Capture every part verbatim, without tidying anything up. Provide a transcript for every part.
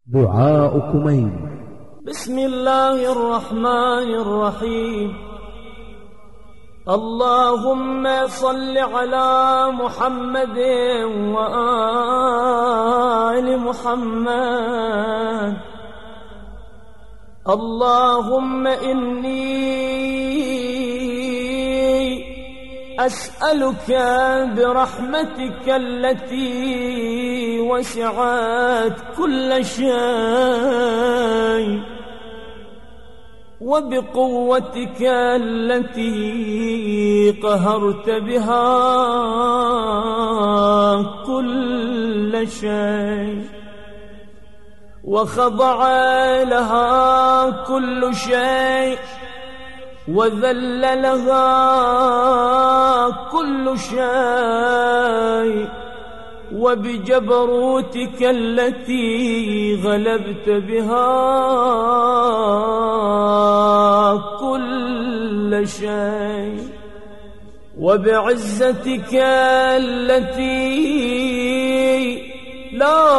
دعاء كميل. بسم الله الرحمن الرحيم. اللهم صل على محمد وآل محمد. اللهم إني أسألك برحمتك التي وسعت كل شيء وبقوتك التي قهرت بها كل شيء وخضع لها كل شيء وذل لها كل شيء وبجبروتك التي غلبت بها كل شيء وبعزتك التي لا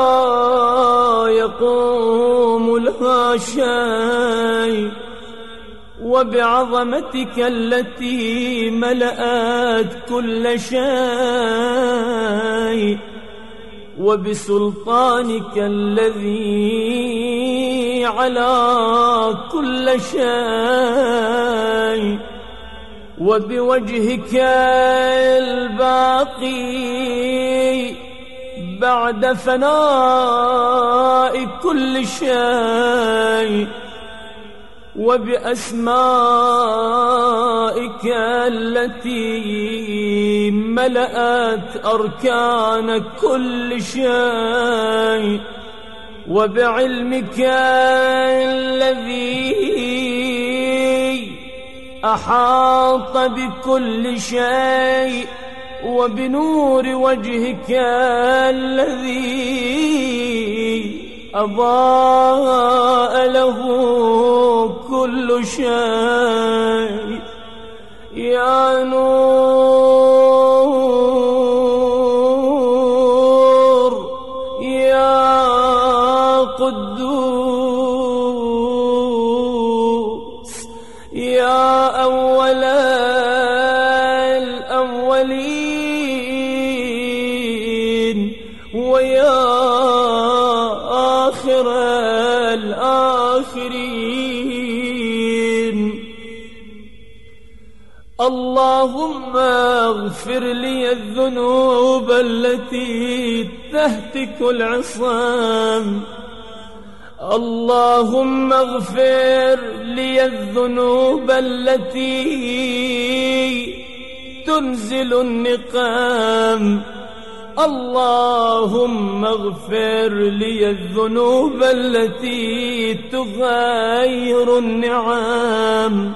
يقوم لها شيء وبعظمتك التي ملأت كل شيء وبسلطانك الذي على كل شيء وبوجهك الباقي بعد فناء كل شيء وبأسمائك التي ملأت أركان كل شيء وبعلمك الذي أحاط بكل شيء وبنور وجهك الذي أضاء له كل شيء. يا نور يا قدوس يا أول الأولين ويا آخر الآخرين. اللهم اغفر لي الذنوب التي تهتك العصام. اللهم اغفر لي الذنوب التي تنزل النقام. اللهم اغفر لي الذنوب التي تغير النعم.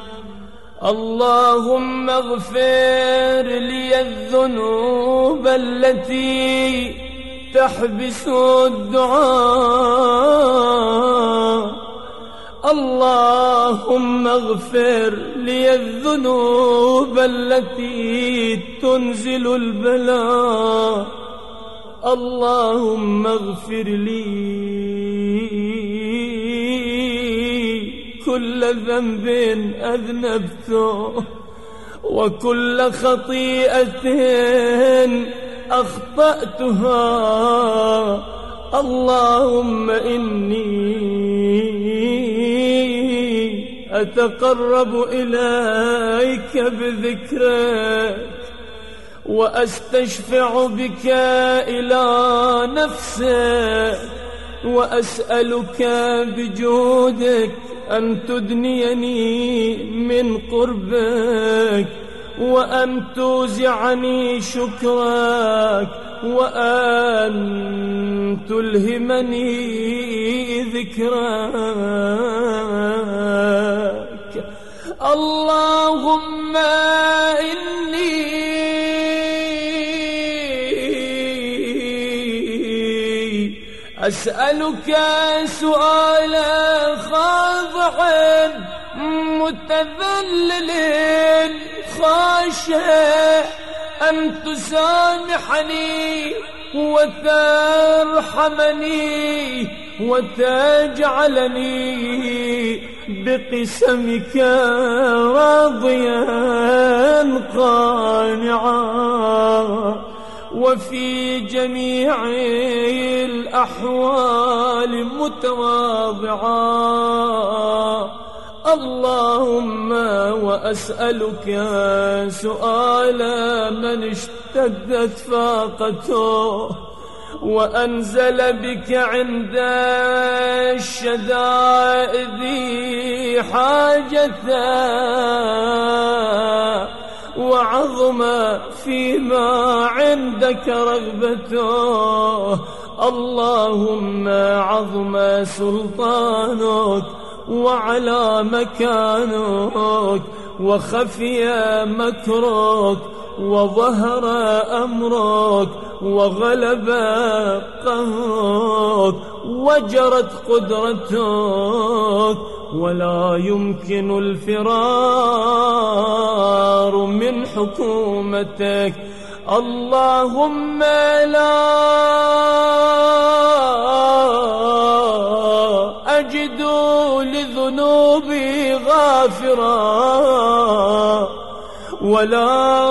اللهم اغفر لي الذنوب التي تحبس الدعاء. اللهم اغفر لي الذنوب التي تنزل البلاء. اللهم اغفر لي كل ذنب أذنبته وكل خطيئة أخطأتها. اللهم إني أتقرب إليك بذكرك وأستشفع بك إلى نفسك وأسألك بجودك أن تدنيني من قربك وأن توزعني شكرك وأن تلهمني ذكرك. اللهم إني أسألك سؤال خاضع متذلل خاشع أن تسامحني وترحمني وتجعلني بقسمك راضيا قانعا، وفي جميع الأحوال متواضعا. اللهم وأسألك سؤال من اشتدت فاقته وأنزل بك عند الشدائد حاجته، وعظم فيما عندك رغبته. اللهم عظم سلطانك وعلى مكانك، وخفي مكرك، وظهر أمرك، وغلب قهرك، وجرت قدرتك، ولا يمكن الفرار من حكومتك. اللهم لا أجد لذنوبي غافرا، ولا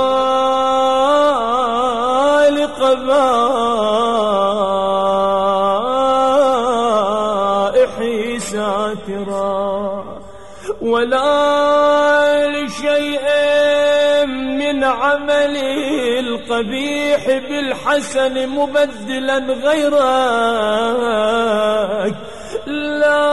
لقبائحي ساترا، ولا لشيء من عملي القبيح بالحسن مبدلا غيرك. لا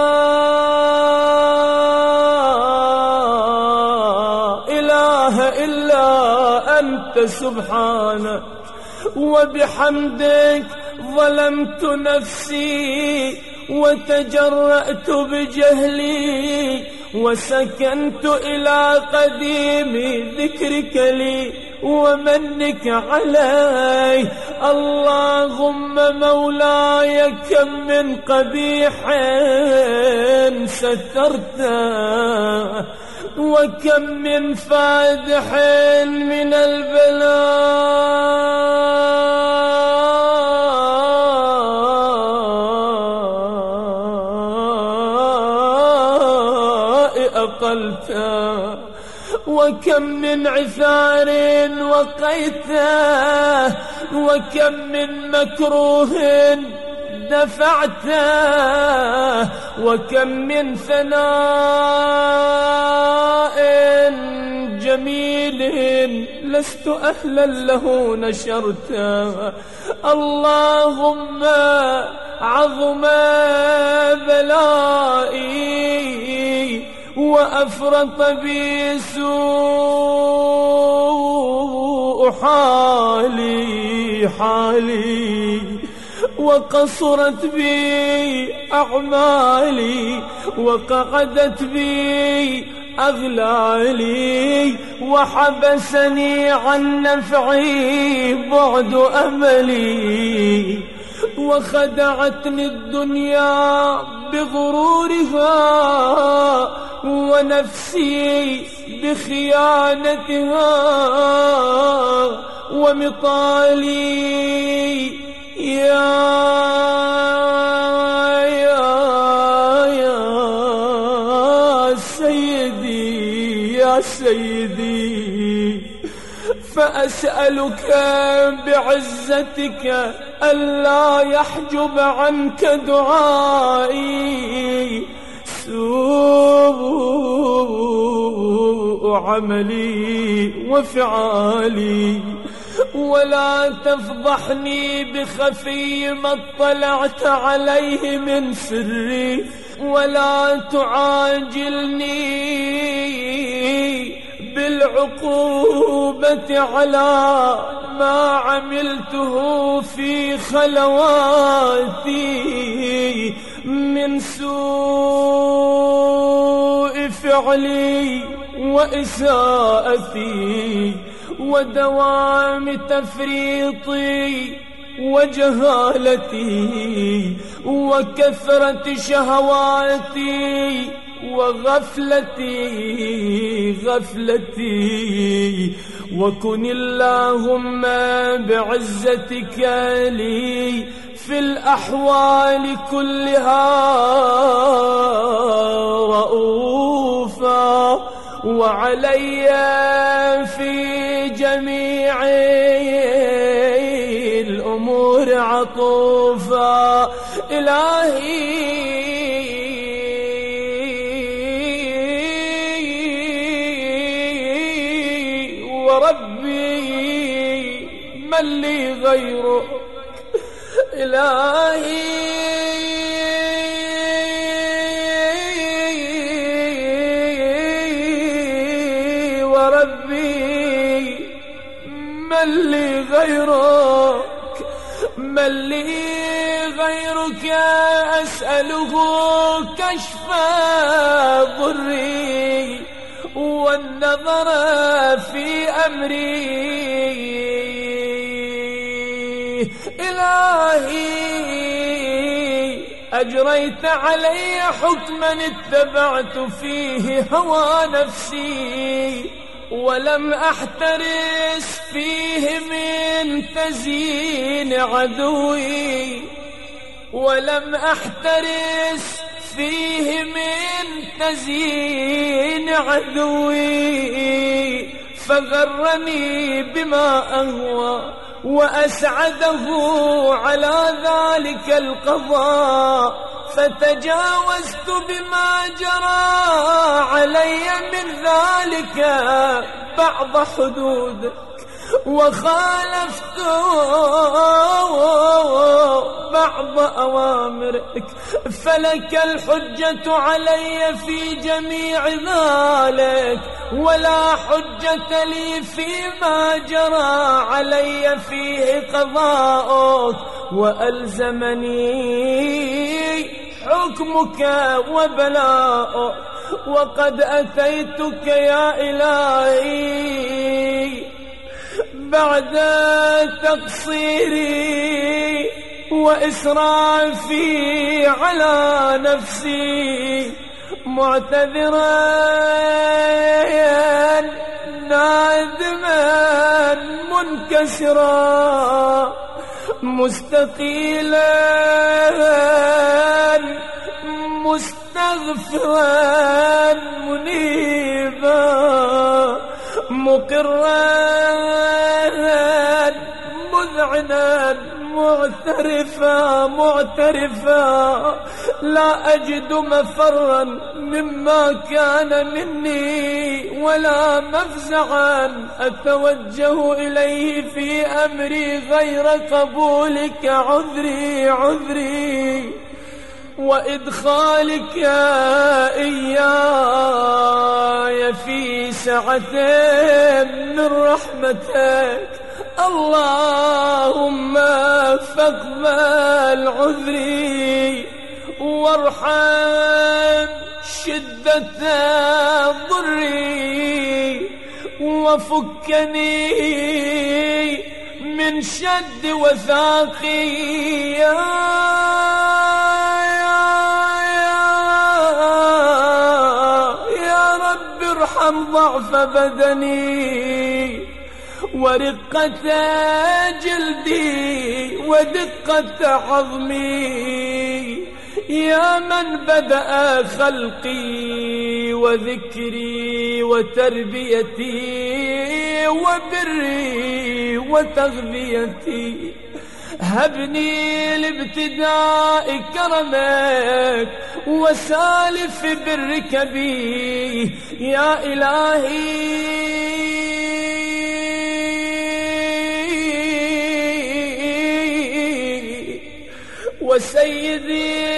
إله إلا أنت سبحانك وبحمدك. ظلمت نفسي وتجرأت بجهلي، وسكنت إلى قديم ذكرك لي ومنك علي. اللهم مولاي كم من قبيح سترته، وكم من فادح من البلاء أقلته، وكم من عثار وقيته، وكم من مكروه دفعته، وكم من ثناء جميل لست أهلا له نشرته. اللهم عظم بلائي وأفرط بي سوء حالي حالي، وقصرت بي أعمالي، وقعدت بي أغلالي، وحبسني عن نفعي بعد أملي، وخدعتني الدنيا بغرورها، ونفسي بخيانتها، ومطالي يا يا يا سيدي يا سيدي. فأسألك بعزتك ألا يحجب عنك دعائي سوء عملي وفعالي، ولا تفضحني بخفي ما اطلعت عليه من سري، ولا تعاجلني بالعقوبة على ما عملته في خلواتي من سوء فعلي وإساءتي ودوام تفريطي وجهالتي وكثرة شهواتي وغفلتي غفلتي. وكن اللهم بعزتك لي في الأحوال كلها رؤوفا، وعلي في جميع الأمور عطوفا. إلهي وربي من لي غيرك، إلهي وربي من لي غيرك، من لي غيرك أسأله كشف ضري والنظر في أمري. إلهي أجريت علي حكما اتبعت فيه هوى نفسي، ولم أحترس فيه من تزيين عدوي، ولم أحترس فيه من تزيين عدوي، فغرني بما أهوى وأسعده على ذلك القضاء، فتجاوزت بما جرى علي من ذلك بعض حدودك، وخالفت بعض أوامرك، فلك الحجة علي في جميع ذلك، ولا حجة لي فيما جرى علي فيه قضاؤك، وألزمني حكمك وبلاؤك. وقد أتيتك يا إلهي بعد تقصيري وإسرافي على نفسي، معتذرا نادما منكسرا، مستقيلا مستغفرا منيبا، مقرا مذعنا معترفا معترفا، لا أجد مفرا مما كان مني ولا مفزعا أتوجه إليه في أمري غير قبولك عذري عذري، وإدخالك إياي في سعة من رحمتك. اللهم فاقبل عذري وارحم شدة ضري، وفكني من شد وثاقي يا رب. ارحم ضعف بدني ورقة جلدي ودقة عظمي، يا من بدأ خلقي وذكري وتربيتي وبري وتغذيتي. هبني لابتداء كرمك وسالف برك بي يا إلهي. وسيدي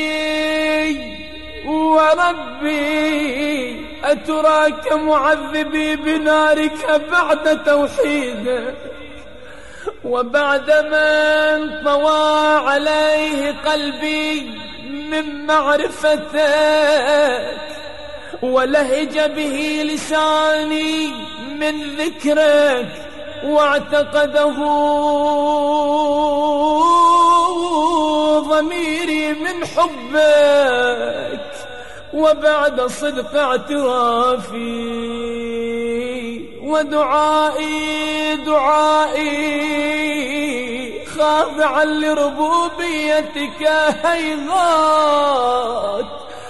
وربي أتراك معذبي بنارك بعد توحيدك، وبعد من طوى عليه قلبي من معرفتك، ولهج به لساني من ذكرك، واعتقده ضميري من حبك، وبعد صدق اعترافي ودعائي دعائي خاضعا لربوبيتك. هيهات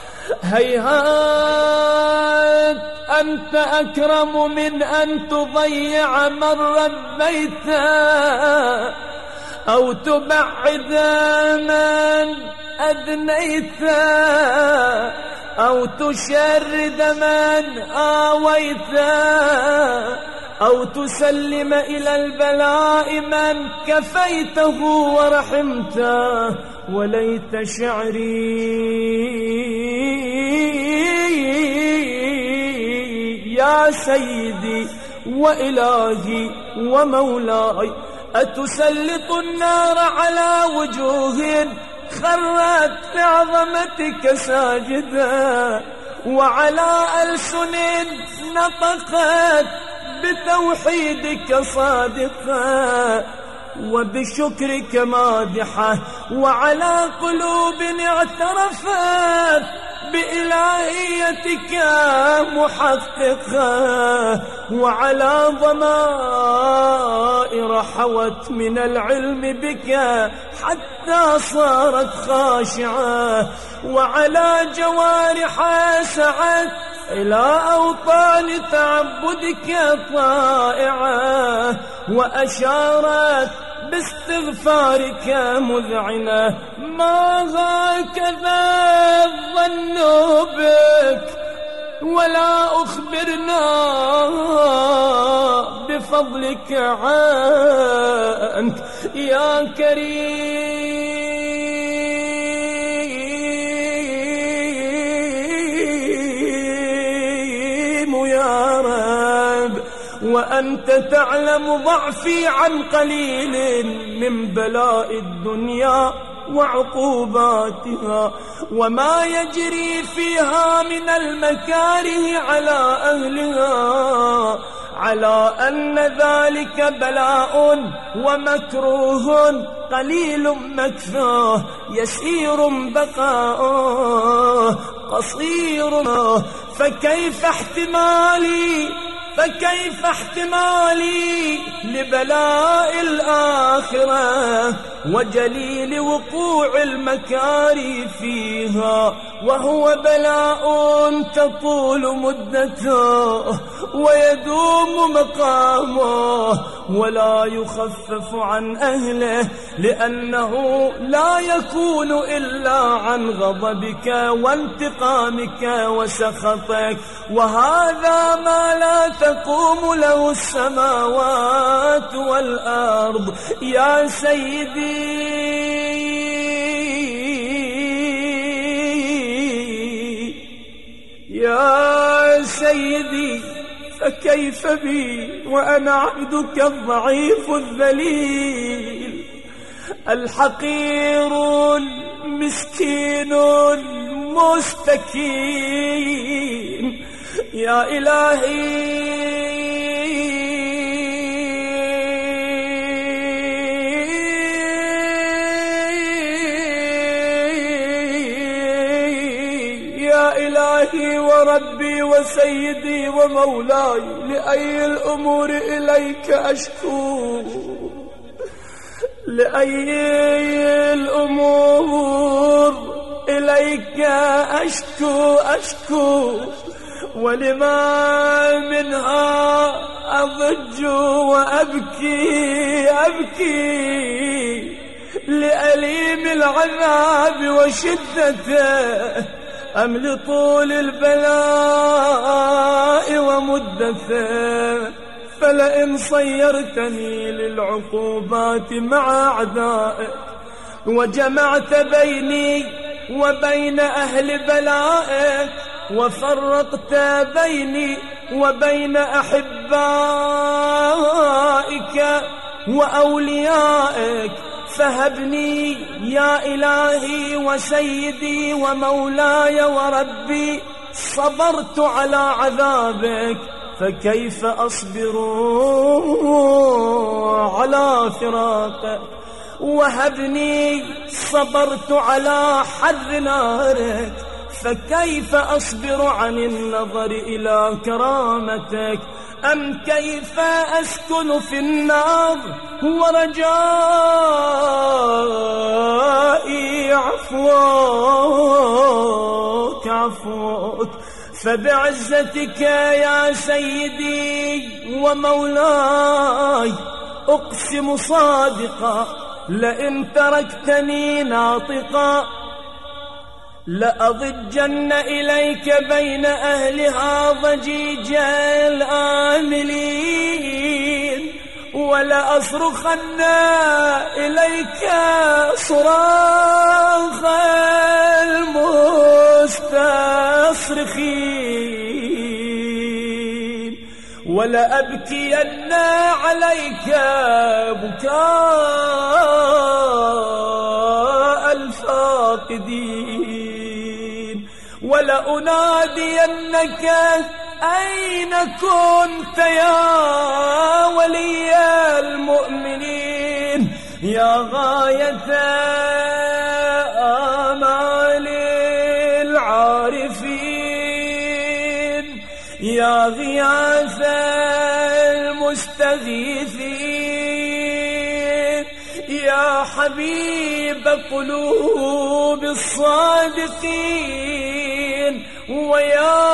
هيهات أنت أكرم من أن تضيع من ربيت أو تبعد من أدنيت أو تشرد من آويت أو تسلم إلى البلاء من كفيته ورحمته. وليت شعري يا سيدي وإلهي ومولاي أتسلط النار على وجوه خرت لعظمتك ساجدا وعلى ألسن نطقت بتوحيدك صادقة وبشكرك مادحة وعلى قلوب اعترفت بإلهيتك محققة وعلى ضمائر حوت من العلم بك حتى صارت خاشعة وعلى جوارح سعت إلى أوطان تعبدك طائعة وأشارت باستغفارك مذعنة. ما هكذا الظن بك ولا أخبرنا بفضلك عنك يا كريم يا رب. وأنت تعلم ضعفي عن قليل من بلاء الدنيا وعقوباتها وما يجري فيها من المكاره على أهلها، على أن ذلك بلاء ومكروه قليل مكثاه يسير بقاؤه قصير. فكيف احتمالي فكيف احتمالي لبلاء الآخرة وجليل وقوع المكاره فيها وهو بلاء تطول مدته ويدوم مقامه ولا يخفف عن أهله، لأنه لا يكون إلا عن غضبك وانتقامك وسخطك، وهذا ما لا تقوم له السماوات والأرض. يا سيدي يا سيدي فكيف بي وأنا عبدك الضعيف الذليل الحقير المسكين المستكين. يا إلهي يا إلهي وربي وسيدي ومولاي، لأي الأمور إليك أشكو لأي الأمور إليك أشكو أشكو ولما منها أضج وأبكي أبكي لأليم العذاب وشدته أم لطول البلاء ومدته. فلئن صيرتني للعقوبات مع أعدائك وجمعت بيني وبين أهل بلائك وفرقت بيني وبين أحبائك وأوليائك، فهبني يا إلهي وسيدي ومولاي وربي صبرت على عذابك، فكيف أصبر على فراقك؟ وهبني صبرت على حر نارك، فكيف أصبر عن النظر إلى كرامتك؟ أم كيف أسكن في النار ورجائي عفوك عفوك. فبعزتك يا سيدي ومولاي أقسم صادقا لئن تركتني ناطقا لأضجن إليك بين أهلها ضجيج الآملين ولأصرخن إليك صراخ المستصرخين ولأبكين عليك بكاء الفاقدين ولأنادينك أين كنت يا ولي المؤمنين يا غاية آمال العارفين يا غياث المستغيثين يا حبيب قلوب الصادقين ويا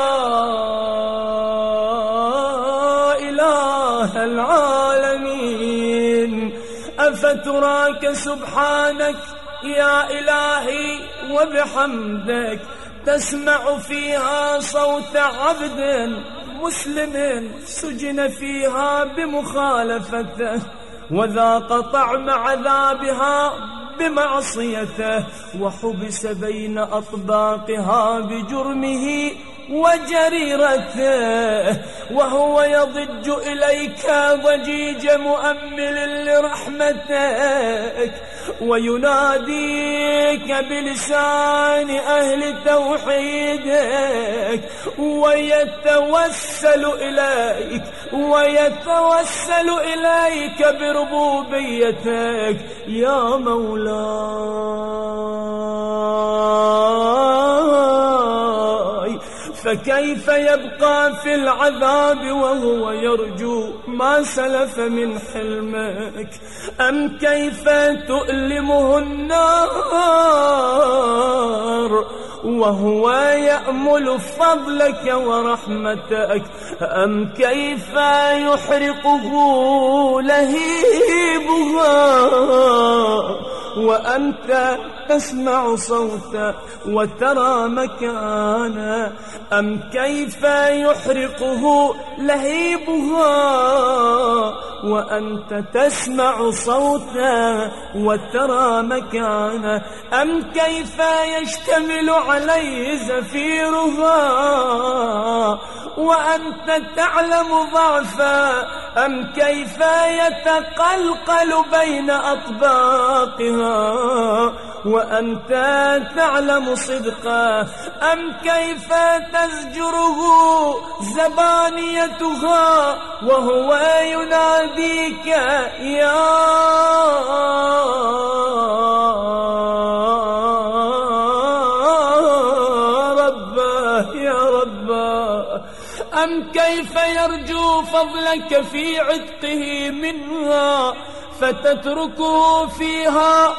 إله العالمين. أفتراك سبحانك يا إلهي وبحمدك تسمع فيها صوت عبد مسلم سجن فيها بمخالفته وذاق طعم عذابها بمعصيته وحبس بين أطباقها بجرمه وجريرته وهو يضج إليك ضجيج مؤمل لرحمتك ويناديك بلسان أهل توحيدك ويتوسل إليك ويتوسل إليك بربوبيتك يا مولاي. فكيف يبقى في العذاب وهو يرجو ما سلف من حلمك؟ أم كيف تؤلمه النار وهو يأمل فضلك ورحمتك؟ أم كيف يحرقه لهيبها وأنت تسمع صوته وترى مكانه؟ أم كيف يحرقه لهيبها وأنت تسمع صوته وترى مكانه؟ أم كيف يشتمل عليه زفيرها وأنت تعلم ضعفه؟ أم كيف يتقلقل بين أطباقها وأنت تعلم صدقه؟ أم كيف تزجره زبانيتها وهو يناديك يا رباه يا رباه؟ أم كيف يرجو فضلك في عتقه منها فتتركه فيها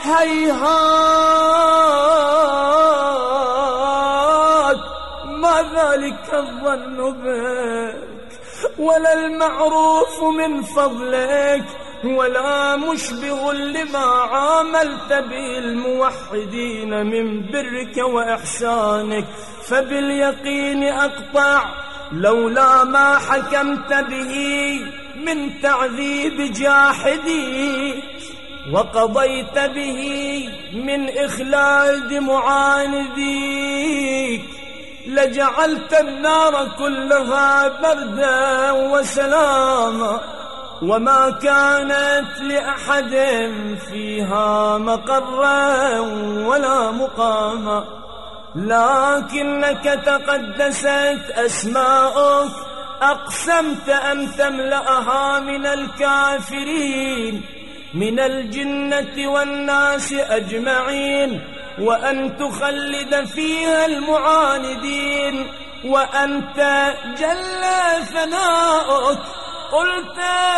هيهات؟ ما ذلك الظن بك ولا المعروف من فضلك ولا مشبه لما عاملت به الموحدين من برك وإحسانك. فباليقين أقطع لولا ما حكمت به من تعذيب جاحدي وقضيت به من إخلاد معانديك لجعلت النار كلها بردا وسلاما وما كانت لأحد فيها مقرا ولا مقاما. لكنك تقدست أسماؤك أقسمت أن تملأها من الكافرين من الجنة والناس أجمعين وأن تخلد فيها المعاندين وأنت جل ثناؤك قلت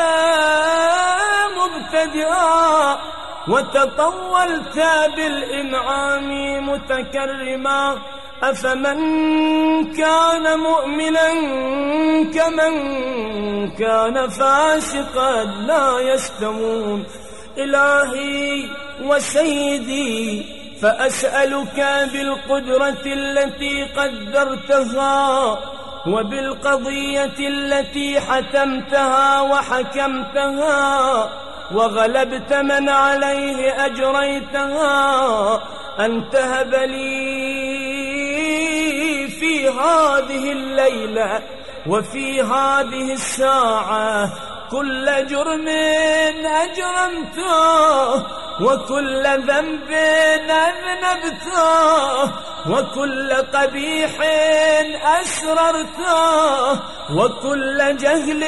مبتدئا وتطولت بالإنعام متكرما أفمن كان مؤمنا كمن كان فاسقا لا يستوون. إلهي وسيدي فأسألك بالقدرة التي قدرتها وبالقضية التي حتمتها وحكمتها وغلبت من عليه أجريتها أن تهب لي في هذه الليلة وفي هذه الساعة كل جرم أجرمته وكل ذنب أذنبته وكل قبيح أسررته وكل جهل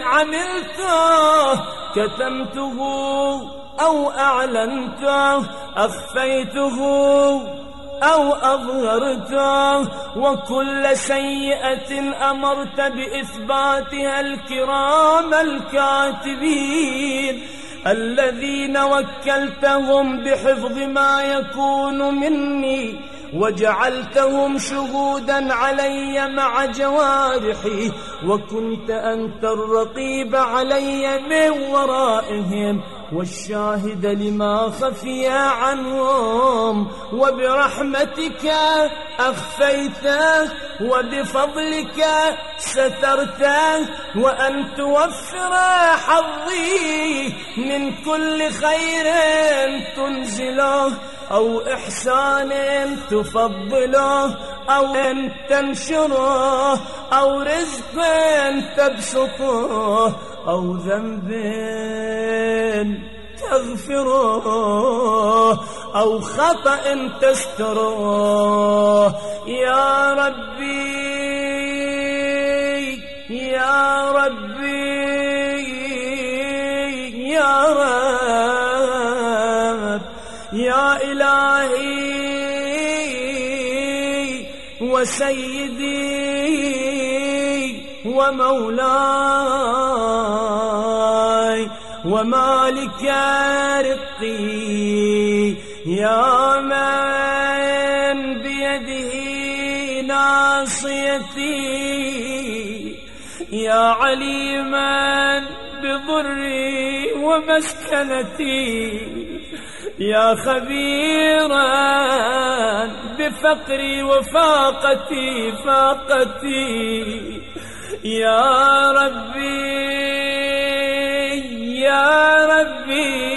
عملته كتمته أو أعلنته أخفيته أو أظهرته وكل سيئة أمرت بإثباتها الكرام الكاتبين الذين وكلتهم بحفظ ما يكون مني وجعلتهم شهودا علي مع جوارحي وكنت أنت الرقيب علي من ورائهم والشاهد لما خفي عنهم وبرحمتك أخفيته وبفضلك سترته وأن توفر حظي من كل خير تنزله أو إحسان تفضله أو أن تنشره أو رزق تبسطه أو ذنب تغفره أو خطأ تستره يا ربي يا ربي يا رب يا إلهي وسيدي ومولاي ومالك رقي يا من بيده ناصيتي يا عليما بضري ومسكنتي يا خبيرا بفقري وفاقتي فاقتي يا ربي يا ربي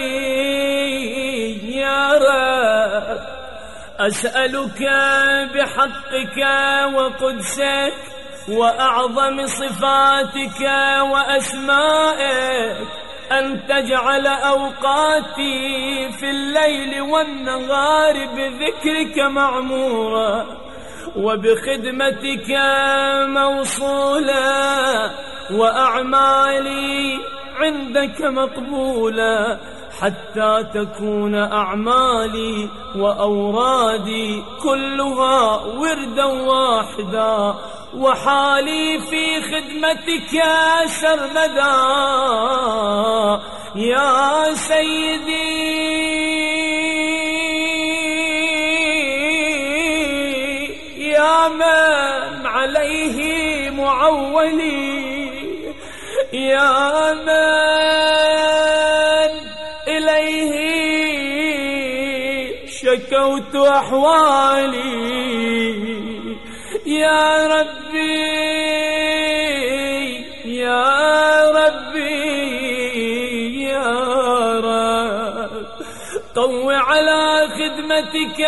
يا رب أسألك بحقك وقدسك وأعظم صفاتك وأسمائك أن تجعل أوقاتي في الليل والنهار بذكرك معمورا وبخدمتك موصولا وأعمالي عندك مقبولا حتى تكون أعمالي وأورادي كلها وردا واحدا وحالي في خدمتك سرمدا يا سيدي يا من عليه معولي يا من إليه شكوت أحوالي يا ربي يا ربي يا رب طوع على خدمتك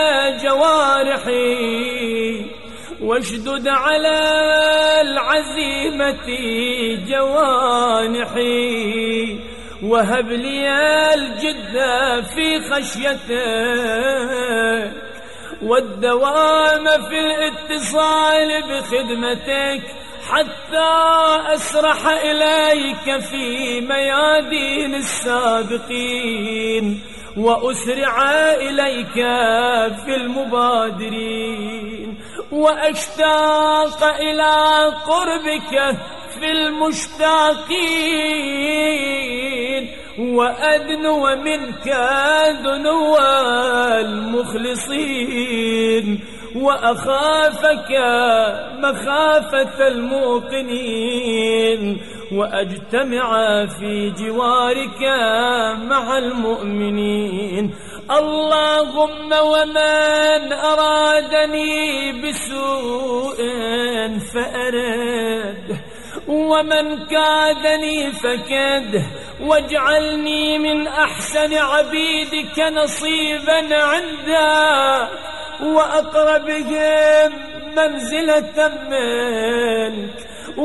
جوارحي واشدد على العزيمة جوانحي وهب لي الجد في خشيتك والدوام في الاتصال بخدمتك حتى أسرح إليك في ميادين السابقين وأسرع إليك في المبادرين وأشتاق إلى قربك في المشتاقين، وأدنو منك دنو المخلصين، وأخافك مخافة الموقنين، وأجتمع في جوارك مع المؤمنين. اللهم ومن أرادني بسوء فأرده، ومن كادني فكده، واجعلني من أحسن عبيدك نصيبا عنده، وأقربهم منزلة منك،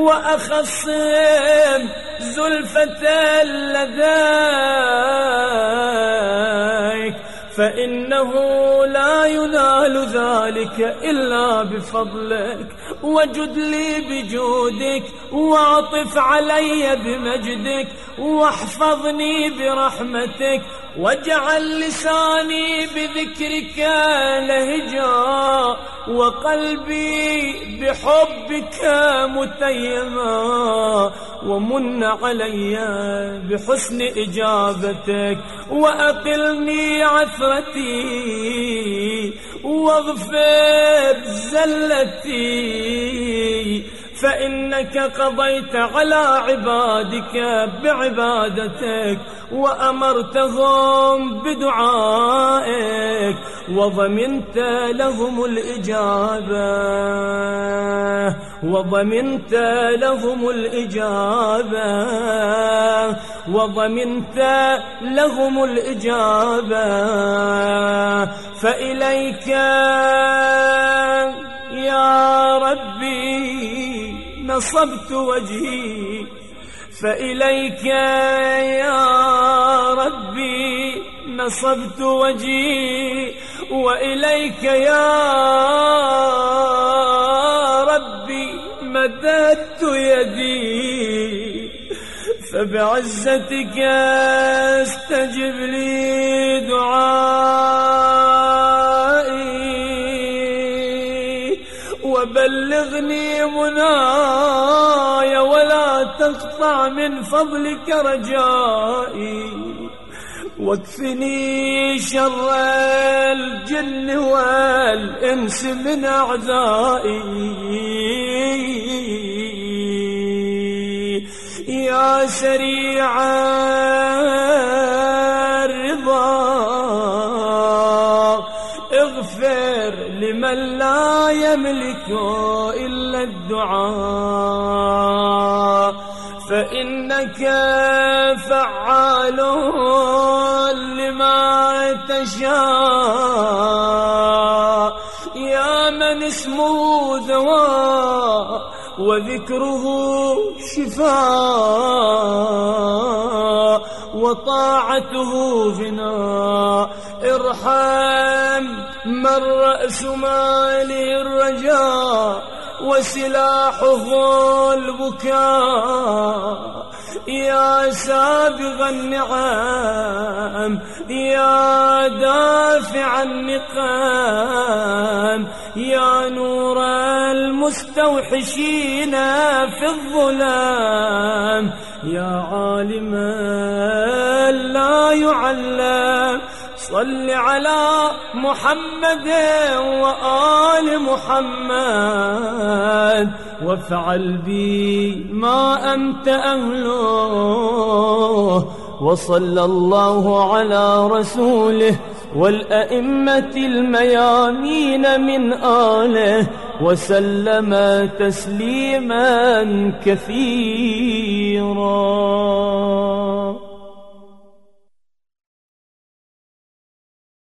وأخصهم زلفة لديك، فإنه لا ينال ذلك إلا بفضلك. وجد لي بجودك، واعطف علي بمجدك، واحفظني برحمتك، واجعل لساني بذكرك لهجا، وقلبي بحبك متيما، ومن علي بحسن إجابتك، وأقلني عثرتي، واغفر زلتي، فإنك قضيت على عبادك بعبادتك، وأمرتهم بدعائك، وضمنت لهم الإجابة، وضمنت لهم الإجابة، وضمنت لهم الإجابة. فإليك يا ربي نصبت وجهي، فإليك يا ربي نصبت وجهي، وإليك يا ربي مددت يدي، فبعزتك استجب لي دعائي، وبلغني مناي، ولا تقطع من فضلك رجائي، واكفني شر الجن والإنس من أعدائي. يا سريع الرضا اغفر لمن لا يملك إلا الدعاء، فإنك فعال لما تشاء. يا من اسمه دواء وذكره شفاء، وطاعته غناء، ارحم من رأس ماله الرجاء، وسلاحه البكاء. يا سابغ النعم، يا دافع النقام، يا نور المستوحشين في الظلام، يا عالما لا يعلم، صل على محمد وآل محمد، وافعل بي ما أنت أهله. وصلى الله على رسوله والأئمة الميامين من آله، وسلم تسليما كثيرا.